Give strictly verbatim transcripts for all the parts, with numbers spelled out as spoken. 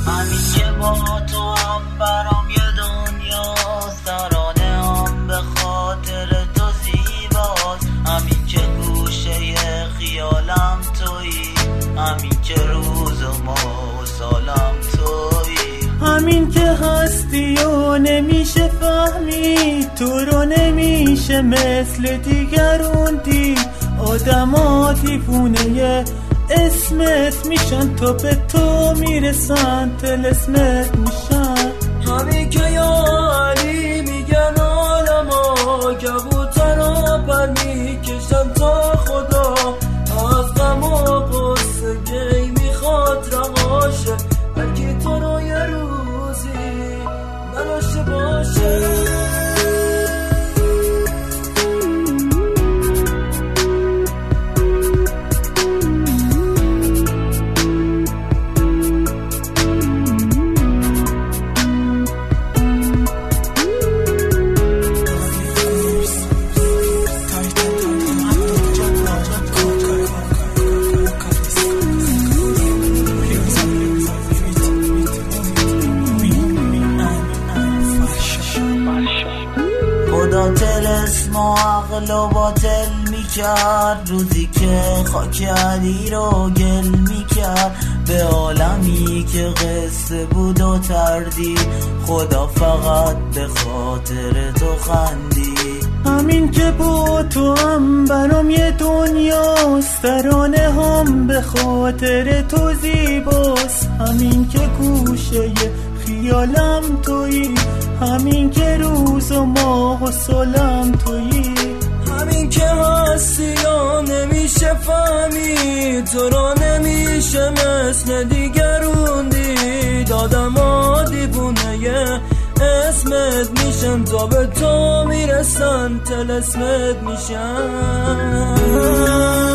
همین که با تو هم برام یه دنیاست، ترانه هم به خاطر تو زیباست. همین که گوشه خیالم تویی، همین که روز و ماه و سالم تویی. همین که هستی و نمیشه فهمید، تو رو نمیشه مثل دیگرون دید. آدما دیوونه اسمت میشن، تو به تو میرسن طلسمت میشن. همین که یا علی میگن عالما، کبوترها پر میکشن تا خدا. از غم و غصه کی میخواد رهاشه، هرکی تو رو یه روزی نداشته باشه. خدا طلسم و عقل و باطل میکرد، روزی که خاک علی رو گل میکرد. به عالمی که قصه بود و تردید، خدا فقط به خاطر تو خندید. همین که با تو هم برام یه دنیاست، ترانه هم به خاطر تو زیباست. همین که گوشه خیالم تویی، همین که روز و ماه و سالم تویی. همین که هستی یا نمیشه فهمید، تو را نمیشه مثل دیگرون دید. آدم ها دیوونه اسمت میشن، تا به تو میرسن طلسمت میشن.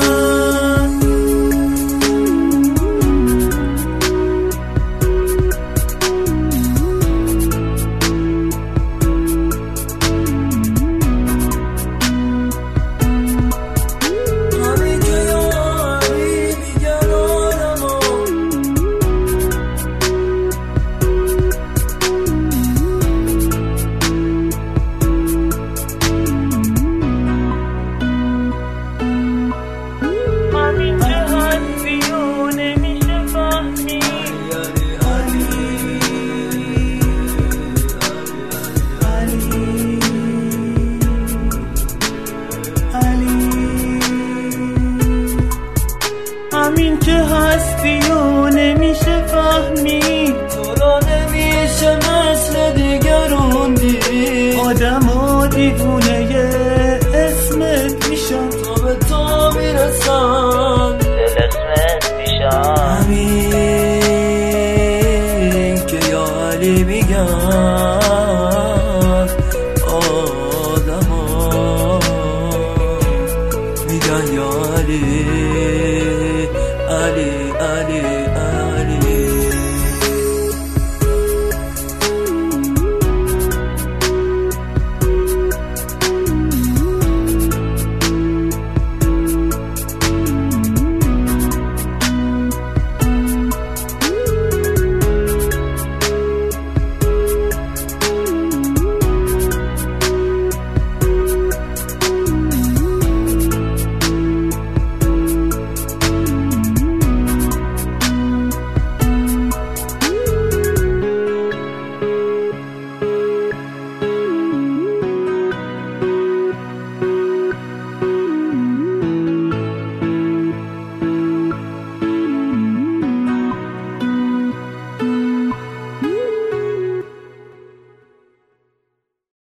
همین که هستی و